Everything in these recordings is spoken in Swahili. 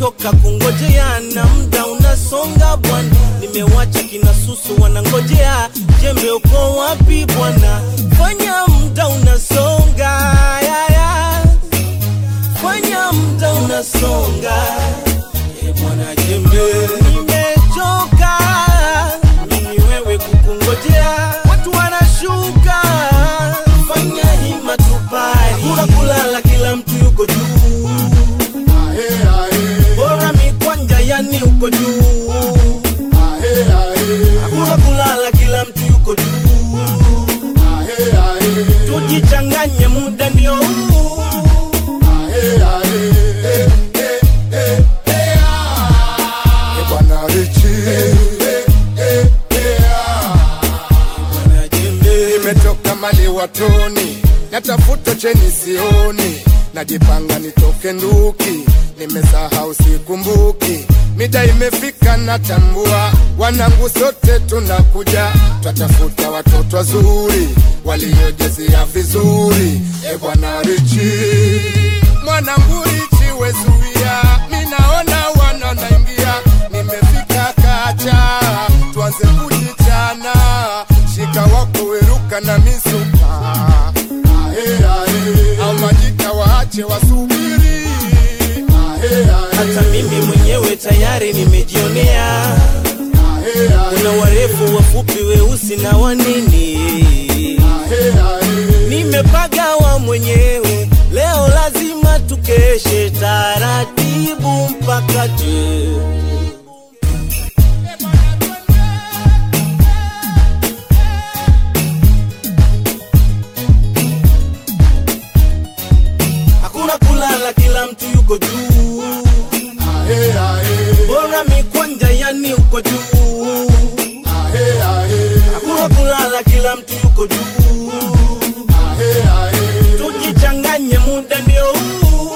nimechoka kungojea na muda unasonga bwana. Nimewacha kina Susu wanangojea, jembe uko wapi bwana? Fanya muda unasonga, fanya muda unasonga, bwana jembe. Nimechoka mimi wewe kukungojea, watu wanashuka, fanya hima tupari. Hakuna kulala, kila mtu yuko juu, bora mikwanja yani uko juu. Hakuna kulala, kila mtu yuko juu, tujichanganye muda ndio huu. Bwana Richie, nimetoka mali watoni, natafuta cheni sioni, najipanga nitoke nduki, nimesahau sikumbuki, mida imefika natambua, wanangu sote tunakuja, twatafuta watoto wazuri waliojezea vizuri. Bwana Richie, mwanangu Richie wezuia, minaona wanaingia, nimefika kacha, tuanze kujichana, shika wako weruka na misuka, au majita waache wasubiri. Hata mimi mwenyewe tayari nimejionea, kuna warefu wafupi weusi na wanini. Nimepagawa mwenyewe, leo lazima tukeshe taratibu mpaka tu. Hakuna kulala, kila mtu yuko juu, bora mikwanja yani uko juu. Hakuna kulala, kila mtu yuko juu, tujichanganye muda ndio huu.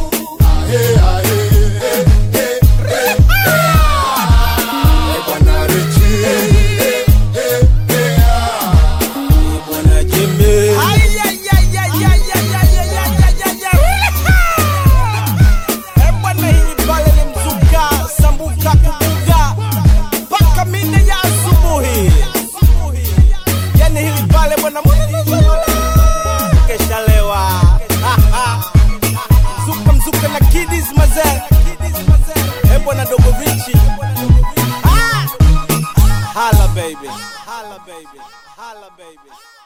Bwana Richie, bwana jembe. Bwana hili pale ni mzuka, sambuka kubuga mpaka minde ya asubuhi. Yani hili pale bwana keshalewa. Mzuka na kiddies mazee. Bwana dogo Richie. Hala baby, hala baby, hala baby.